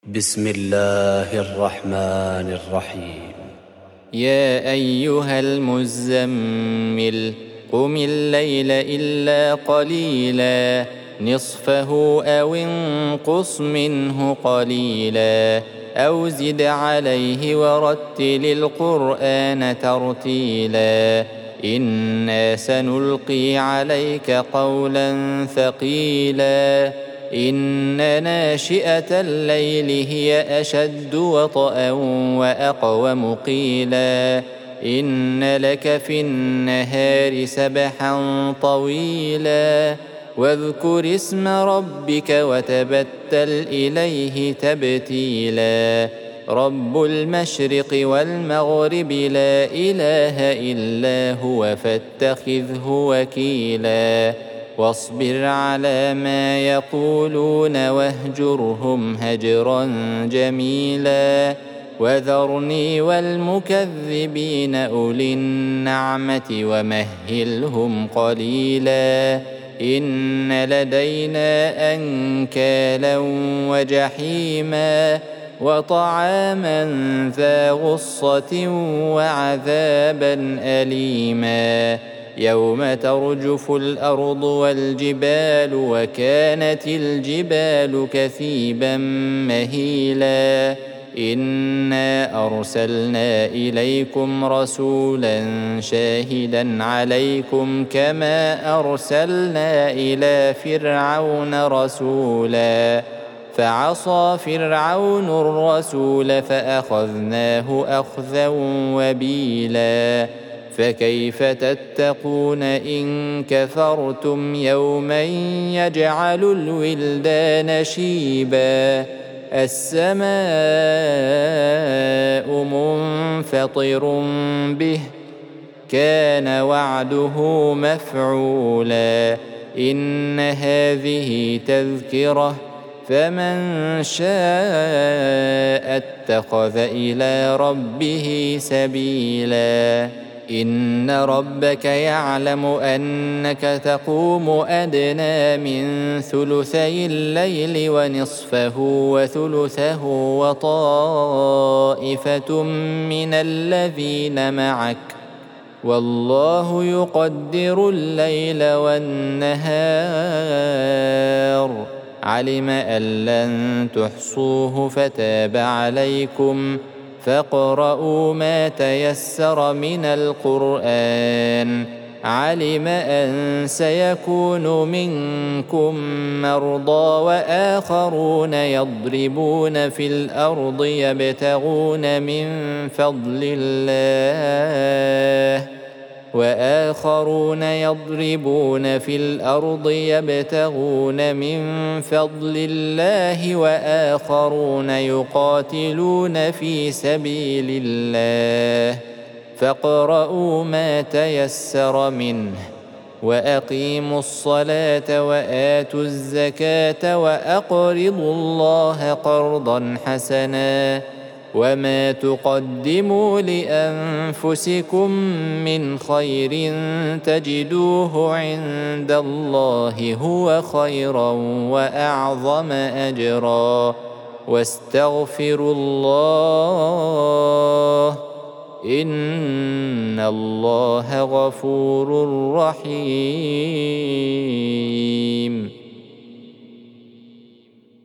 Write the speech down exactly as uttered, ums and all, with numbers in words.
بسم الله الرحمن الرحيم. يا أيها المزمل قم الليل إلا قليلا نصفه أو انقص منه قليلا أو زد عليه ورتل القرآن ترتيلا إنا سنلقي عليك قولا ثقيلا إن ناشئة الليل هي أشد وطئا وأقوم قيلا إن لك في النهار سبحا طويلا واذكر اسم ربك وتبتل إليه تبتيلا رب المشرق والمغرب لا إله إلا هو فاتخذه وكيلا واصبر على ما يقولون واهجرهم هجرا جميلا وذرني والمكذبين أولي النعمة ومهلهم قليلا إن لدينا أنكالا وجحيما وطعاما ذا غصة وعذابا أليما يوم ترجف الأرض والجبال وكانت الجبال كثيبا مهيلا إنا أرسلنا إليكم رسولا شاهدا عليكم كما أرسلنا إلى فرعون رسولا فعصى فرعون الرسول فأخذناه أخذا وبيلا فكيف تتقون إن كفرتم يوما يجعل الولدان شيبا السماء منفطر به كان وعده مفعولا إن هذه تذكرة فمن شاء اتخذ إلى ربه سبيلا إن ربك يعلم أنك تقوم أدنى من ثلثي الليل ونصفه وثلثه وطائفة من الذين معك والله يقدر الليل والنهار علم أن لن تحصوه فتاب عليكم فاقرؤوا ما تيسر من القرآن علم أن سيكون منكم مرضى وآخرون يضربون في الأرض يبتغون من فضل الله وآخرون يضربون في الأرض يبتغون من فضل الله وآخرون يقاتلون في سبيل الله فاقرؤوا ما تيسر منه وأقيموا الصلاة وآتوا الزكاة وأقرضوا الله قرضا حسنا وما تقدموا لأنفسكم من خير تجدوه عند الله هو خيرا وأعظم أجرا واستغفروا الله إن الله غفور رحيم.